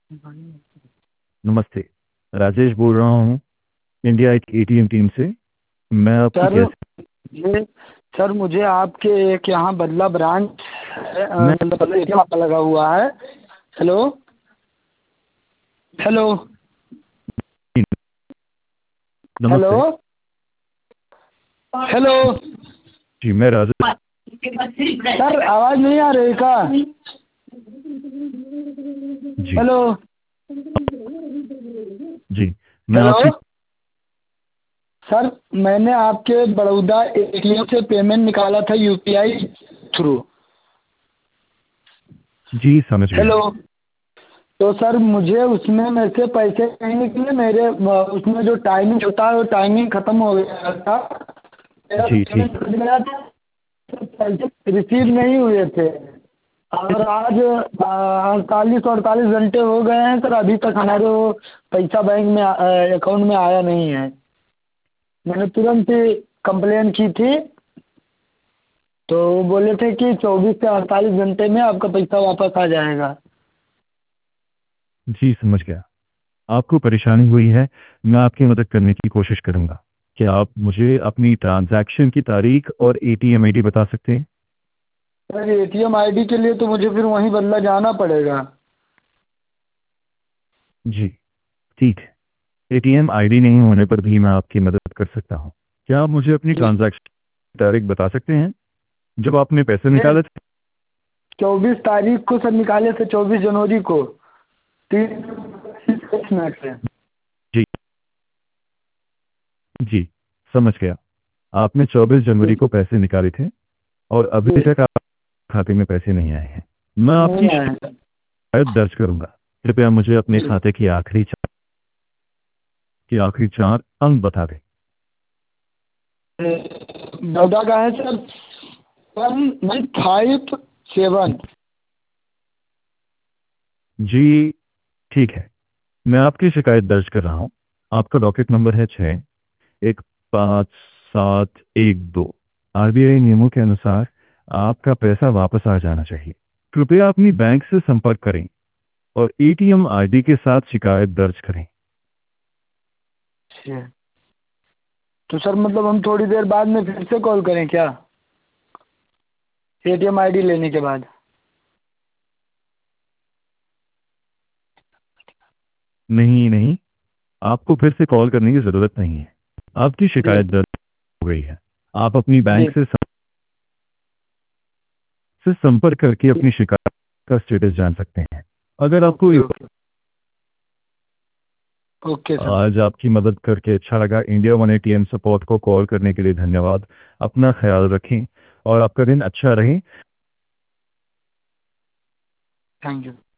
नमस्ते। राजेश बोल रहा हूँ, इंडिया एटीएम टीम से। मैं आपकी सर कैसे ये सर मुझे आपके एक यहाँ बदला ब्रांच मैं मतलब बदला एटीएम आपका लगा हुआ है। हेलो हेलो हेलो नमस्ते हेलो जी। मैं राजेश सर आवाज़ नहीं आ रही का? जी हेलो जी। मैं हेलो आपकी सर मैंने आपके बड़ौदा एटीएम से पेमेंट निकाला था यूपीआई थ्रू। जी समझ गया। हेलो तो सर मुझे उसमें मेरे से पैसे नहीं निकले। मेरे उसमें जो टाइमिंग होता है वो टाइमिंग ख़त्म हो गया था। मेरा जी पेमेंट ठीक। कट गया था, तो पैसे रिसीव जी नहीं हुए थे। और आज 48 घंटे हो गए हैं सर, अभी तक हमारे वो पैसा बैंक में अकाउंट में आया नहीं है। मैंने तुरंत ही कंप्लेन की थी, तो वो बोले थे कि 24 से 48 घंटे में आपका पैसा वापस आ जाएगा। जी समझ गया। आपको परेशानी हुई है, मैं आपकी मदद करने की कोशिश करूंगा। क्या आप मुझे अपनी ट्रांजैक्शन की तारीख और एटीएम आईडी बता सकते हैं? सर एटीएम आईडी के लिए तो मुझे फिर वहीं बदला जाना पड़ेगा। जी ठीक है। एटीएम आईडी नहीं होने पर भी मैं आपकी मदद कर सकता हूँ। क्या आप मुझे अपनी जी ट्रांजैक्शन की तारीख बता सकते हैं जब आपने पैसे ये निकाले थे? 24 तारीख को सर निकाले थे, 24 जनवरी को 3 मिनट से। जी जी समझ गया। आपने 24 जी जनवरी को पैसे निकाले थे और अभी जी तक आपके खाते में पैसे नहीं आए हैं। मैं आपकी नहीं आया सर। शिकायत दर्ज करूंगा। कृपया मुझे अपने जी खाते की आखिरी चार अंक बता दें। बड़ा का है सर 1957। जी ठीक है, मैं आपकी शिकायत दर्ज कर रहा हूँ। आपका डॉकेट नंबर है 615712। आरबीआई नियमों के अनुसार आपका पैसा वापस आ जाना चाहिए। कृपया अपनी बैंक से संपर्क करें और एटीएम आईडी के साथ शिकायत दर्ज करें। अच्छा, तो सर मतलब हम थोड़ी देर बाद में फिर से कॉल करें क्या, एटीएम आईडी लेने के बाद? नहीं नहीं, आपको फिर से कॉल करने की ज़रूरत नहीं है। आपकी जी शिकायत दर्ज हो गई है। आप अपनी बैंक जी से संपर्क करके जी। अपनी शिकायत का स्टेटस जान सकते हैं। अगर आपको ओके ओके ओके सर। आज आपकी मदद करके अच्छा लगा। इंडिया वन एटीएम सपोर्ट को कॉल करने के लिए धन्यवाद। अपना ख्याल रखें और आपका दिन अच्छा रहे। Thank you.